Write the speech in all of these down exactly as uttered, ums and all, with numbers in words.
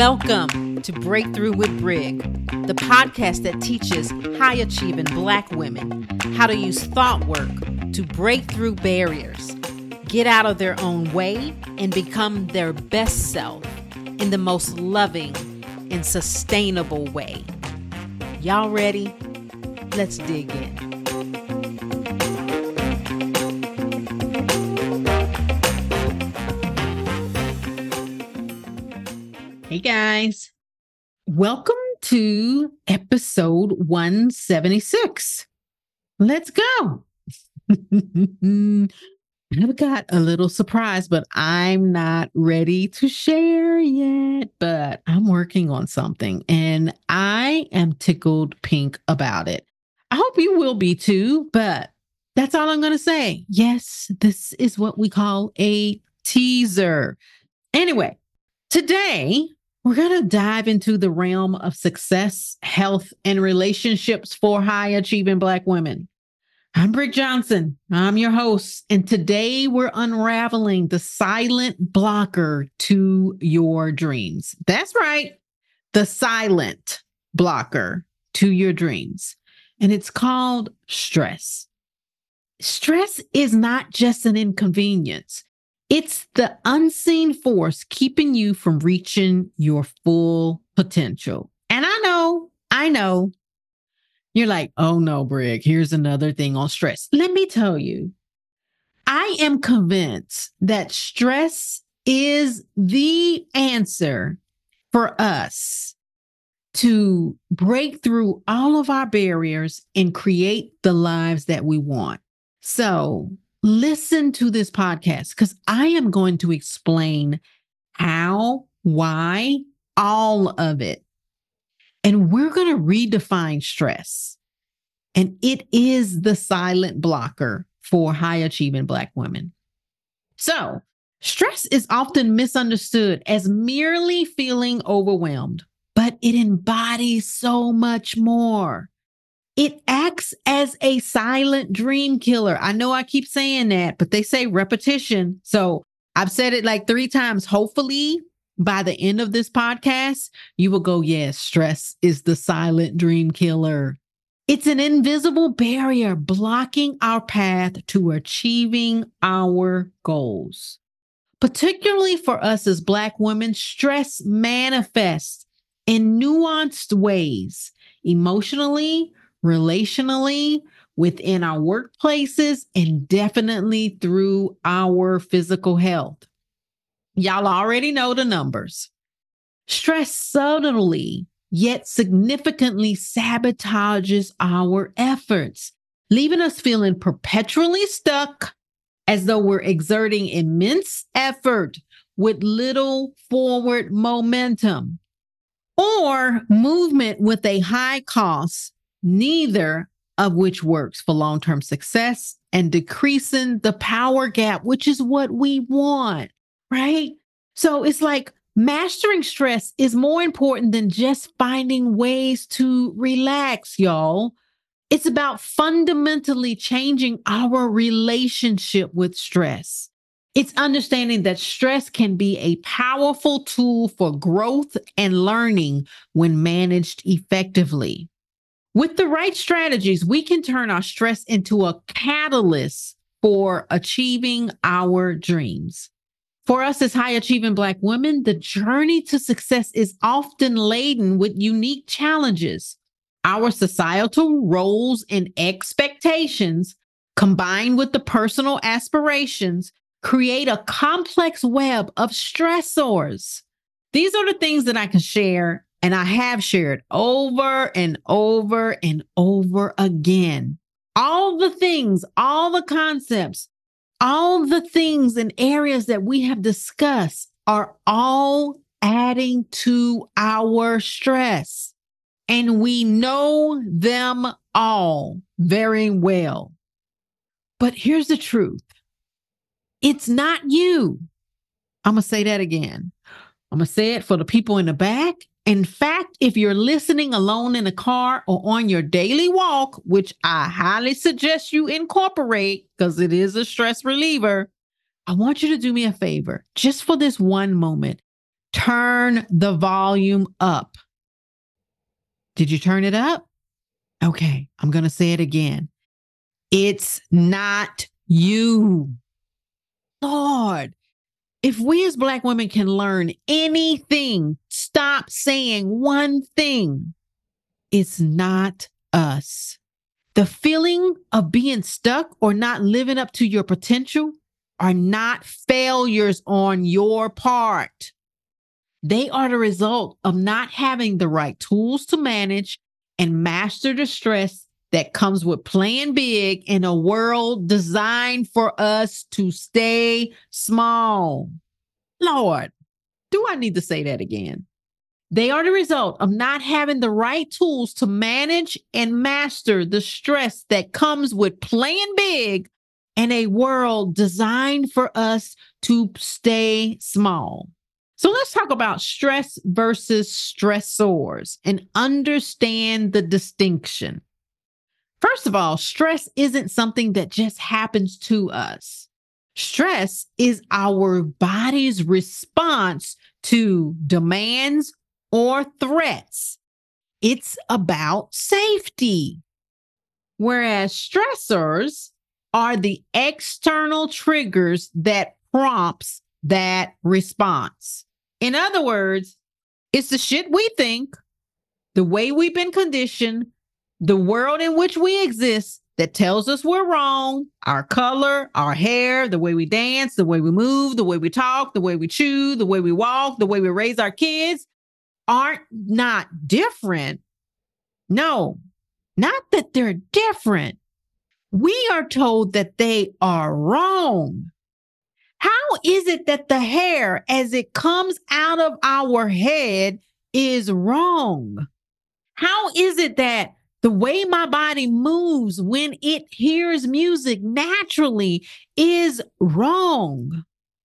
Welcome to Breakthrough with Brig, the podcast that teaches high-achieving Black women how to use thought work to break through barriers, get out of their own way, and become their best self in the most loving and sustainable way. Y'all ready? Let's dig in. Hey guys, welcome to episode one seventy-six. Let's go. I've got a little surprise, but I'm not ready to share yet, but I'm working on something and I am tickled pink about it. I hope you will be too, but that's all I'm going to say. Yes, this is what we call a teaser. Anyway, today, we're going to dive into the realm of success, health, and relationships for high-achieving Black women. I'm Brig Johnson. I'm your host, and today we're unraveling the silent blocker to your dreams. That's right, the silent blocker to your dreams, and it's called stress. Stress is not just an inconvenience. It's the unseen force keeping you from reaching your full potential. And I know, I know, you're like, oh no, Brig, here's another thing on stress. Let me tell you, I am convinced that stress is the answer for us to break through all of our barriers and create the lives that we want. So, listen to this podcast because I am going to explain how, why, all of it. And we're going to redefine stress. And it is the silent blocker for high-achieving Black women. So, stress is often misunderstood as merely feeling overwhelmed, but it embodies so much more. It acts as a silent dream killer. I know I keep saying that, but they say repetition. So I've said it like three times. Hopefully, by the end of this podcast, you will go, yes, stress is the silent dream killer. It's an invisible barrier blocking our path to achieving our goals. Particularly for us as Black women, stress manifests in nuanced ways, emotionally, relationally, within our workplaces, and definitely through our physical health. Y'all already know the numbers. Stress subtly yet significantly sabotages our efforts, leaving us feeling perpetually stuck as though we're exerting immense effort with little forward momentum, or movement with a high cost, neither of which works for long-term success and decreasing the power gap, which is what we want, right? So it's like mastering stress is more important than just finding ways to relax, y'all. It's about fundamentally changing our relationship with stress. It's understanding that stress can be a powerful tool for growth and learning when managed effectively. With the right strategies, we can turn our stress into a catalyst for achieving our dreams. For us as high-achieving Black women, the journey to success is often laden with unique challenges. Our societal roles and expectations, combined with the personal aspirations, create a complex web of stressors. These are the things that I can share, and I have shared over and over and over again. All the things, all the concepts, all the things and areas that we have discussed are all adding to our stress. And we know them all very well. But here's the truth. It's not you. I'm going to say that again. I'm going to say it for the people in the back. In fact, if you're listening alone in a car or on your daily walk, which I highly suggest you incorporate because it is a stress reliever, I want you to do me a favor just for this one moment. Turn the volume up. Did you turn it up? Okay, I'm going to say it again. It's not you. Lord, if we as Black women can learn anything, stop saying one thing. It's not us. The feeling of being stuck or not living up to your potential are not failures on your part. They are the result of not having the right tools to manage and master the stress that comes with playing big in a world designed for us to stay small. Lord, do I need to say that again? They are the result of not having the right tools to manage and master the stress that comes with playing big in a world designed for us to stay small. So let's talk about stress versus stressors and understand the distinction. First of all, stress isn't something that just happens to us. Stress is our body's response to demands or threats. It's about safety. Whereas stressors are the external triggers that prompts that response. In other words, it's the shit we think, the way we've been conditioned, the world in which we exist that tells us we're wrong, our color, our hair, the way we dance, the way we move, the way we talk, the way we chew, the way we walk, the way we raise our kids aren't not different. No, not that they're different. We are told that they are wrong. How is it that the hair as it comes out of our head is wrong? How is it that the way my body moves when it hears music naturally is wrong?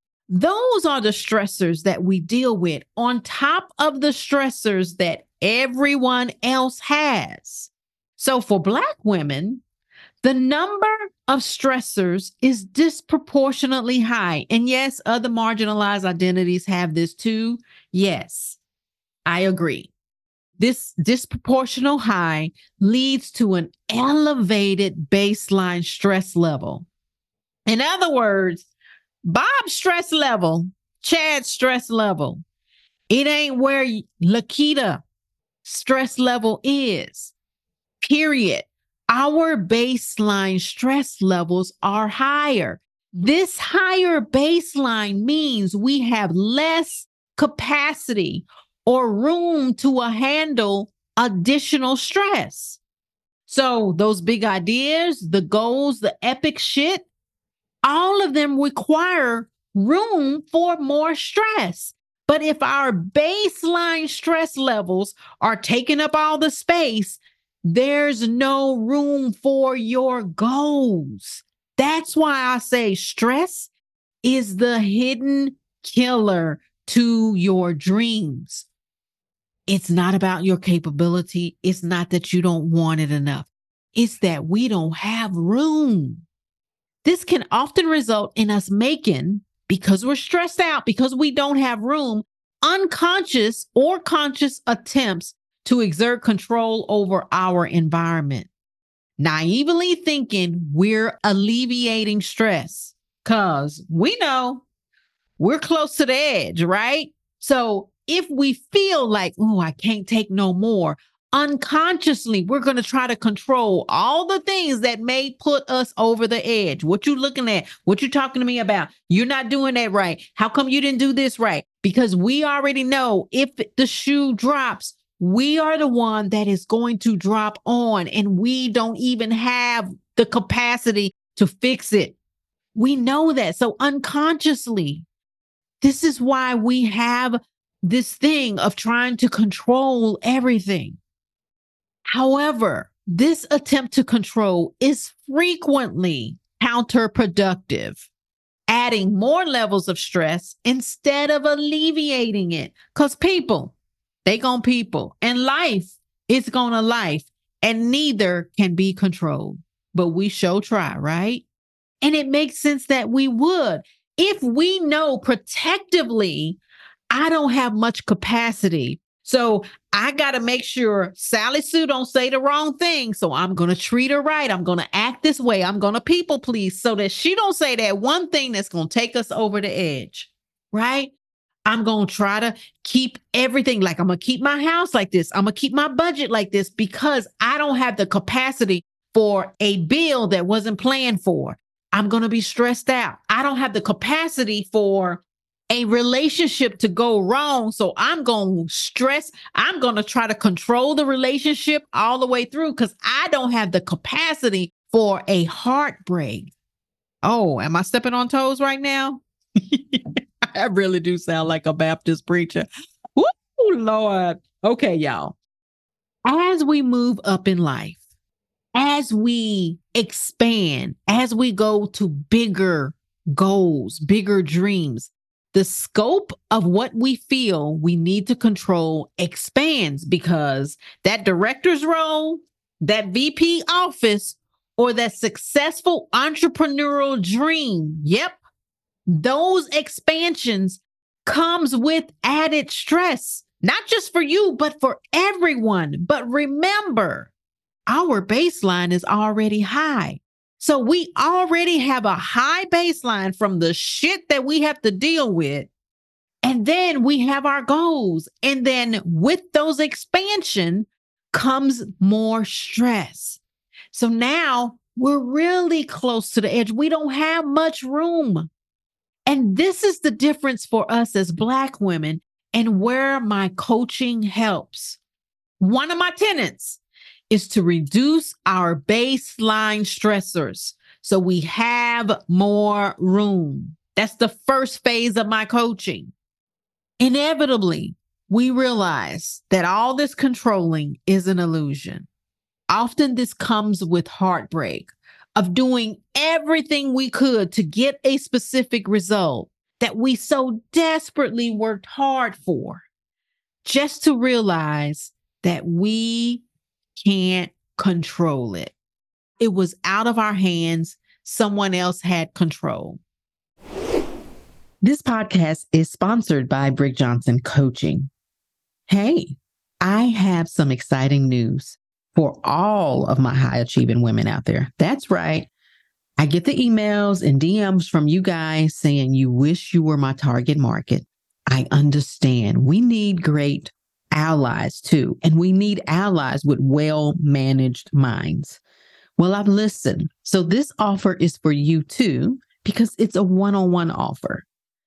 Those are the stressors that we deal with on top of the stressors that everyone else has. So for Black women, the number of stressors is disproportionately high. And yes, other marginalized identities have this too. Yes, I agree. This disproportional high leads to an elevated baseline stress level. In other words, Bob's stress level, Chad's stress level, it ain't where Lakita stress level is, period. Our baseline stress levels are higher. This higher baseline means we have less capacity or room to uh, handle additional stress. So those big ideas, the goals, the epic shit, all of them require room for more stress. But if our baseline stress levels are taking up all the space, there's no room for your goals. That's why I say stress is the hidden killer to your dreams. It's not about your capability. It's not that you don't want it enough. It's that we don't have room. This can often result in us making, because we're stressed out, because we don't have room, unconscious or conscious attempts to exert control over our environment, naively thinking we're alleviating stress because we know we're close to the edge, right? So if we feel like, oh, I can't take no more, unconsciously, we're going to try to control all the things that may put us over the edge. What you looking at? What you talking to me about? You're not doing that right. How come you didn't do this right? Because we already know if the shoe drops, we are the one that is going to drop on, and we don't even have the capacity to fix it. We know that. So unconsciously, this is why we have this thing of trying to control everything. However, this attempt to control is frequently counterproductive, adding more levels of stress instead of alleviating it. Because people, they gon' people, and life is gonna life, and neither can be controlled. But we sure try, right? And it makes sense that we would. If we know protectively I don't have much capacity. So I got to make sure Sally Sue don't say the wrong thing. So I'm going to treat her right. I'm going to act this way. I'm going to people please so that she don't say that one thing that's going to take us over the edge, right? I'm going to try to keep everything like I'm going to keep my house like this. I'm going to keep my budget like this because I don't have the capacity for a bill that wasn't planned for. I'm going to be stressed out. I don't have the capacity for a relationship to go wrong. So I'm going to stress. I'm going to try to control the relationship all the way through because I don't have the capacity for a heartbreak. Oh, am I stepping on toes right now? I really do sound like a Baptist preacher. Woo, Lord. Okay, y'all. As we move up in life, as we expand, as we go to bigger goals, bigger dreams, the scope of what we feel we need to control expands because that director's role, that V P office, or that successful entrepreneurial dream, yep, those expansions comes with added stress, not just for you, but for everyone. But remember, our baseline is already high. So we already have a high baseline from the shit that we have to deal with. And then we have our goals. And then with those expansion comes more stress. So now we're really close to the edge. We don't have much room. And this is the difference for us as Black women and where my coaching helps. One of my tenets is to reduce our baseline stressors so we have more room. That's the first phase of my coaching. Inevitably, we realize that all this controlling is an illusion. Often this comes with heartbreak of doing everything we could to get a specific result that we so desperately worked hard for, just to realize that we can't control it. It was out of our hands. Someone else had control. This podcast is sponsored by Brick Johnson Coaching. Hey, I have some exciting news for all of my high achieving women out there. That's right. I get the emails and D Ms from you guys saying you wish you were my target market. I understand. We need great allies too, and we need allies with well-managed minds. Well, I've listened. So this offer is for you too, because it's a one-on-one offer.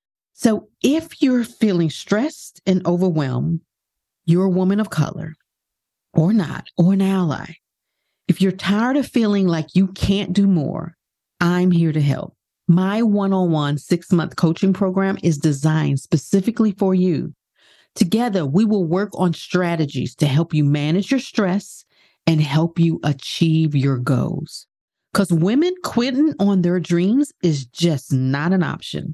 So if you're feeling stressed and overwhelmed, you're a woman of color or not, or an ally. If you're tired of feeling like you can't do more, I'm here to help. My one-on-one six-month coaching program is designed specifically for you. Together, we will work on strategies to help you manage your stress and help you achieve your goals. Because women quitting on their dreams is just not an option.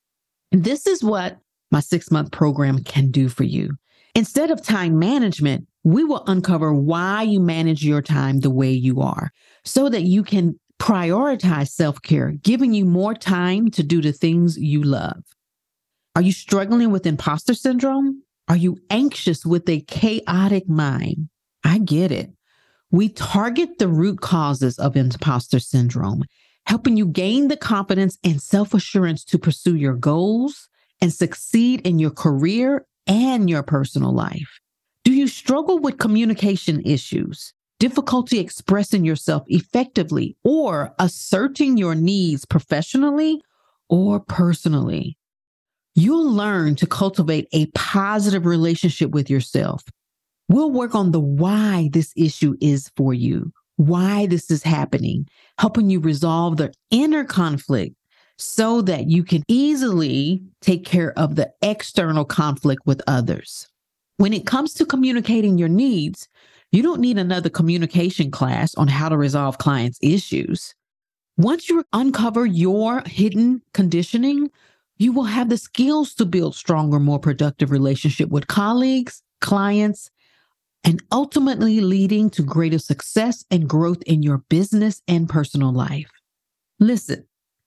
And this is what my six-month program can do for you. Instead of time management, we will uncover why you manage your time the way you are so that you can prioritize self-care, giving you more time to do the things you love. Are you struggling with imposter syndrome? Are you anxious with a chaotic mind? I get it. We target the root causes of imposter syndrome, helping you gain the confidence and self-assurance to pursue your goals and succeed in your career and your personal life. Do you struggle with communication issues, difficulty expressing yourself effectively, or asserting your needs professionally or personally? You'll learn to cultivate a positive relationship with yourself. We'll work on the why this issue is for you, why this is happening, helping you resolve the inner conflict so that you can easily take care of the external conflict with others. When it comes to communicating your needs, you don't need another communication class on how to resolve clients' issues. Once you uncover your hidden conditioning, you will have the skills to build stronger, more productive relationship with colleagues, clients, and ultimately leading to greater success and growth in your business and personal life. Listen,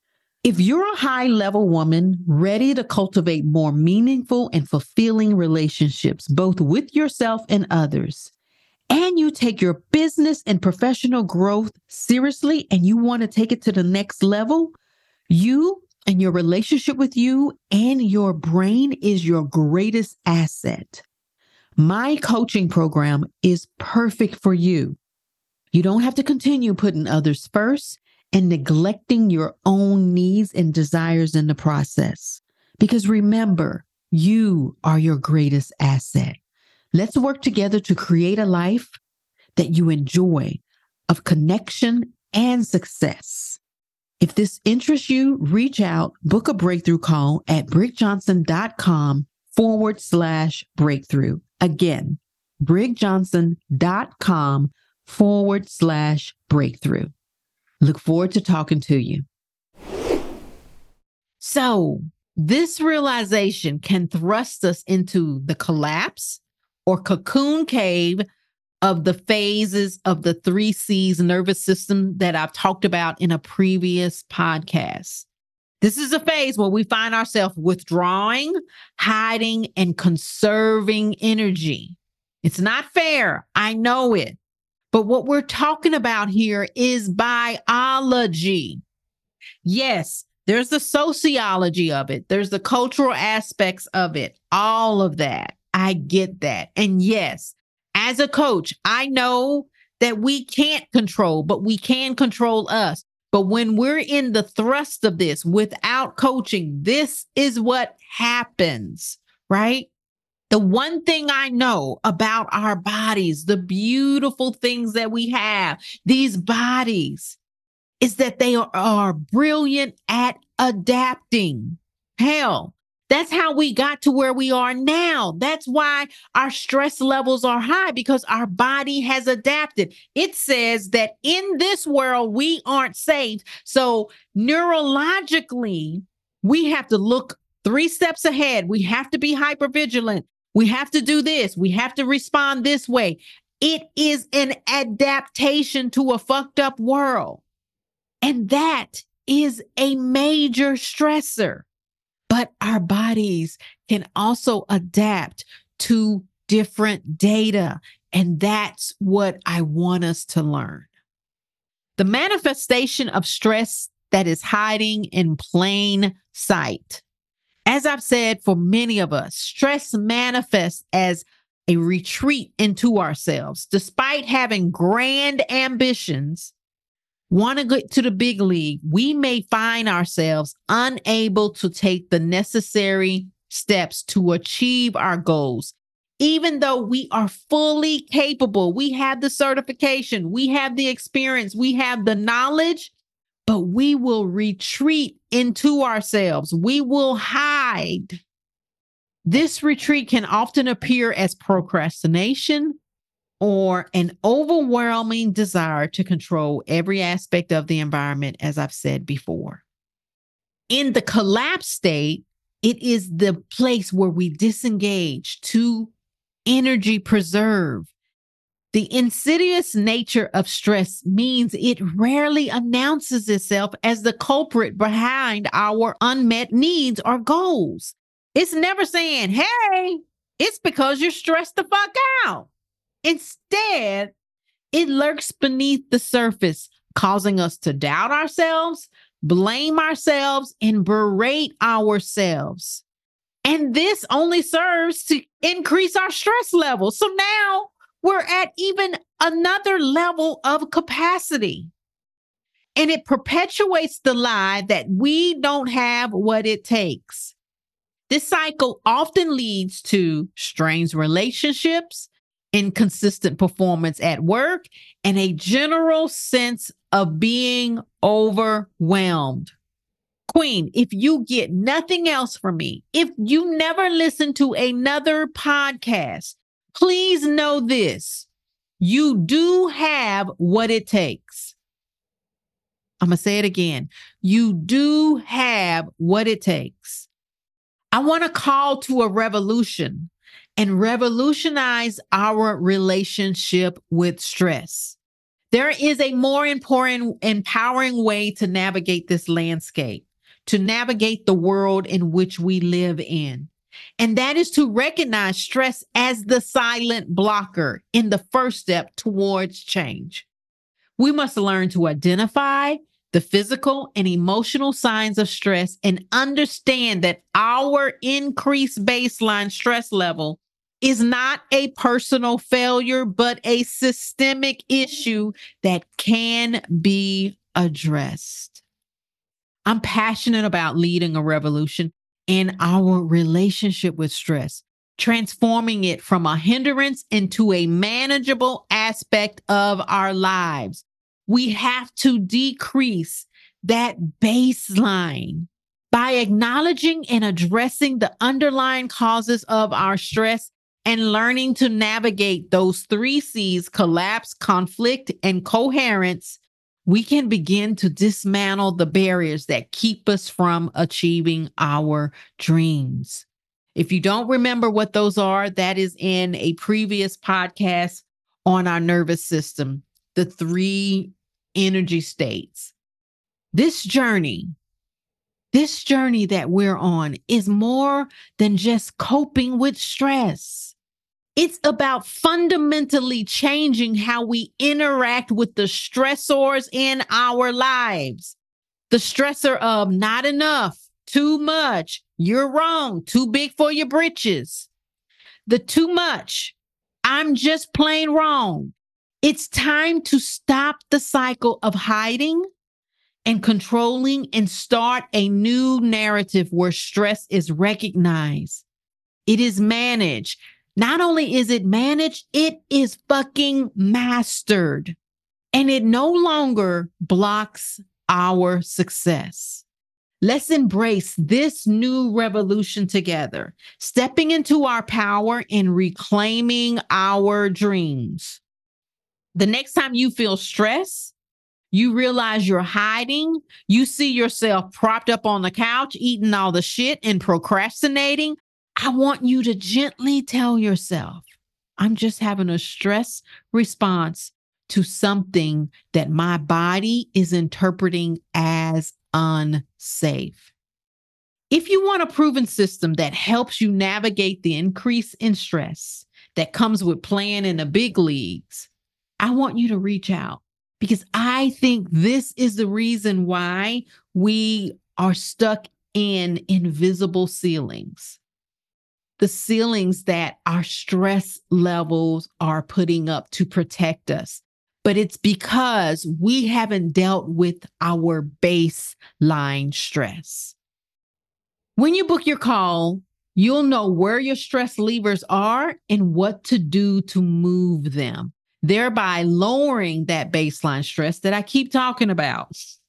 If you're a high level woman ready to cultivate more meaningful and fulfilling relationships, both with yourself and others, and you take your business and professional growth seriously and you want to take it to the next level, you and your relationship with you and your brain is your greatest asset. My coaching program is perfect for you. You don't have to continue putting others first and neglecting your own needs and desires in the process. Because remember, you are your greatest asset. Let's work together to create a life that you enjoy of connection and success. If this interests you, reach out, book a breakthrough call at brigjohnson.com forward slash breakthrough. Again, brigjohnson.com forward slash breakthrough. Look forward to talking to you. So this realization can thrust us into the collapse or cocoon cave of the phases of the three C's nervous system that I've talked about in a previous podcast. This is a phase where we find ourselves withdrawing, hiding, and conserving energy. It's not fair. I know it. But what we're talking about here is biology. Yes, there's the sociology of it. There's the cultural aspects of it. All of that. I get that. And yes, as a coach, I know that we can't control, but we can control us. But when we're in the thrust of this without coaching, this is what happens, right? The one thing I know about our bodies, the beautiful things that we have, these bodies, is that they are, are brilliant at adapting. Hell, that's how we got to where we are now. That's why our stress levels are high, because our body has adapted. It says that in this world, we aren't safe. So neurologically, we have to look three steps ahead. We have to be hypervigilant. We have to do this. We have to respond this way. It is an adaptation to a fucked up world. And that is a major stressor. But our bodies can also adapt to different data. And that's what I want us to learn. The manifestation of stress that is hiding in plain sight. As I've said, for many of us, stress manifests as a retreat into ourselves. Despite having grand ambitions, want to get to the big league, we may find ourselves unable to take the necessary steps to achieve our goals. Even though we are fully capable, we have the certification, we have the experience, we have the knowledge, but we will retreat into ourselves. We will hide. This retreat can often appear as procrastination or an overwhelming desire to control every aspect of the environment, as I've said before. In the collapse state, it is the place where we disengage to energy preserve. The insidious nature of stress means it rarely announces itself as the culprit behind our unmet needs or goals. It's never saying, hey, it's because you're stressed the fuck out. Instead, it lurks beneath the surface, causing us to doubt ourselves, blame ourselves, and berate ourselves. And this only serves to increase our stress level. So now we're at even another level of capacity. And it perpetuates the lie that we don't have what it takes. This cycle often leads to strained relationships, inconsistent performance at work, and a general sense of being overwhelmed. Queen, if you get nothing else from me, if you never listen to another podcast, please know this. You do have what it takes. I'm going to say it again. You do have what it takes. I want to call to a revolution and revolutionize our relationship with stress. There is a more important, empowering way to navigate this landscape. to navigate the world in which we live in. And that is to recognize stress as the silent blocker in the first step towards change. We must learn to identify the physical and emotional signs of stress and understand that our increased baseline stress level is not a personal failure, but a systemic issue that can be addressed. I'm passionate about leading a revolution in our relationship with stress, transforming it from a hindrance into a manageable aspect of our lives. We have to decrease that baseline by acknowledging and addressing the underlying causes of our stress and learning to navigate those three C's: collapse, conflict, and coherence. We can begin to dismantle the barriers that keep us from achieving our dreams. If you don't remember what those are, that is in a previous podcast on our nervous system, the three energy states. This journey, this journey that we're on is more than just coping with stress. It's about fundamentally changing how we interact with the stressors in our lives. The stressor of not enough, too much, you're wrong, too big for your britches. The too much, I'm just plain wrong. It's time to stop the cycle of hiding and controlling and start a new narrative where stress is recognized. It is managed. Not only is it managed, it is fucking mastered. And it no longer blocks our success. Let's embrace this new revolution together, stepping into our power and reclaiming our dreams. The next time you feel stress, you realize you're hiding, you see yourself propped up on the couch, eating all the shit and procrastinating, I want you to gently tell yourself, I'm just having a stress response to something that my body is interpreting as unsafe. If you want a proven system that helps you navigate the increase in stress that comes with playing in the big leagues, I want you to reach out, because I think this is the reason why we are stuck in invisible ceilings. The ceilings that our stress levels are putting up to protect us. But it's because we haven't dealt with our baseline stress. When you book your call, you'll know where your stress levers are and what to do to move them, thereby lowering that baseline stress that I keep talking about.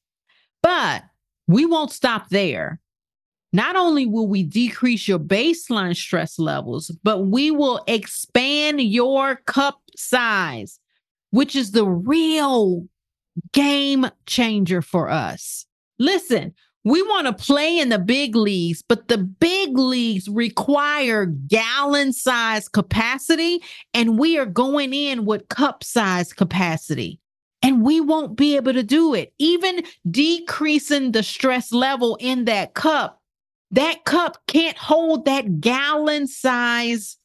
But we won't stop there. Not only will we decrease your baseline stress levels, but we will expand your cup size, which is the real game changer for us. Listen, we want to play in the big leagues, but the big leagues require gallon size capacity, and we are going in with cup size capacity. And we won't be able to do it. Even decreasing the stress level in that cup, that cup can't hold that gallon size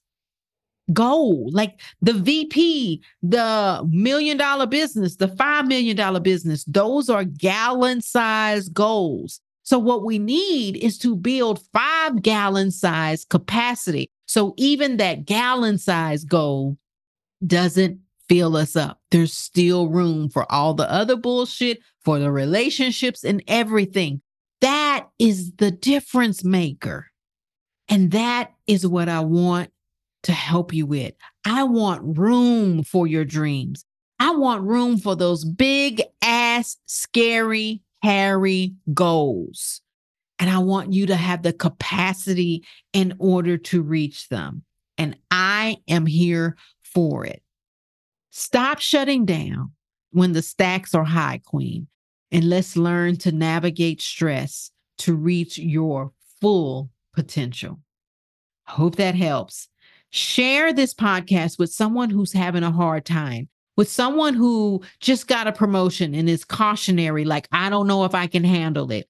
goal. Like the V P, the million dollar business, the five million dollar business, those are gallon size goals. So what we need is to build five gallon size capacity. So even that gallon size goal doesn't fill us up. There's still room for all the other bullshit, for the relationships and everything. That is the difference maker. And that is what I want to help you with. I want room for your dreams. I want room for those big ass, scary, hairy goals. And I want you to have the capacity in order to reach them. And I am here for it. Stop shutting down when the stacks are high, Queen. And let's learn to navigate stress to reach your full potential. I hope that helps. Share this podcast with someone who's having a hard time, with someone who just got a promotion and is cautionary, like, I don't know if I can handle it.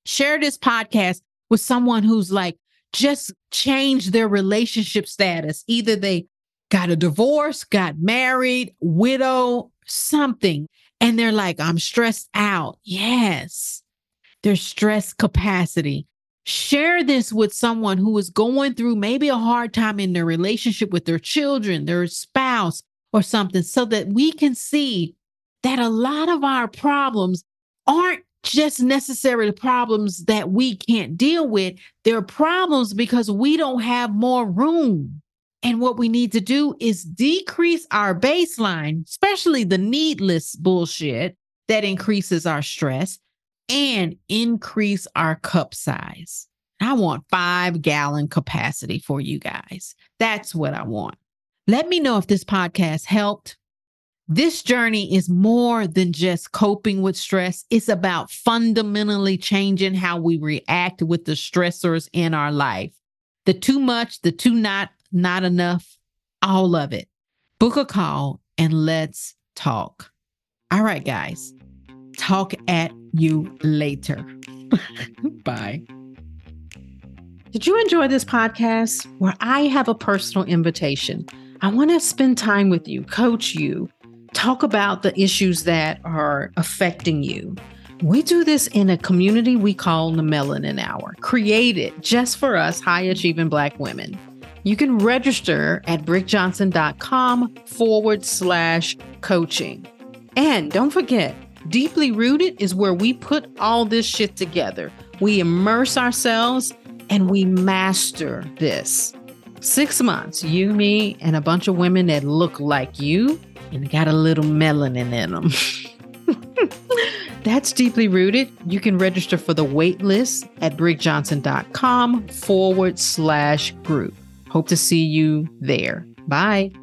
Share this podcast with someone who's like just changed their relationship status. Either they got a divorce, got married, widow, something. And they're like, I'm stressed out. Yes, their stress capacity. Share this with someone who is going through maybe a hard time in their relationship with their children, their spouse, or something, so that we can see that a lot of our problems aren't just necessarily problems that we can't deal with. They're problems because we don't have more room. And what we need to do is decrease our baseline, especially the needless bullshit that increases our stress, and increase our cup size. I want five gallon capacity for you guys. That's what I want. Let me know if this podcast helped. This journey is more than just coping with stress. It's about fundamentally changing how we react with the stressors in our life. The too much, the too not, not enough, all of it. Book a call and let's talk. All right, guys. Talk at you later. Bye. Did you enjoy this podcast where I have a personal invitation? I want to spend time with you, coach you, talk about the issues that are affecting you. We do this in a community we call the Melanin Hour, created just for us high-achieving Black women. You can register at brickjohnson.com forward slash coaching. And don't forget, Deeply Rooted is where we put all this shit together. We immerse ourselves and we master this. Six months, you, me, and a bunch of women that look like you and got a little melanin in them. That's Deeply Rooted. You can register for the wait list at brickjohnson.com forward slash group. Hope to see you there. Bye.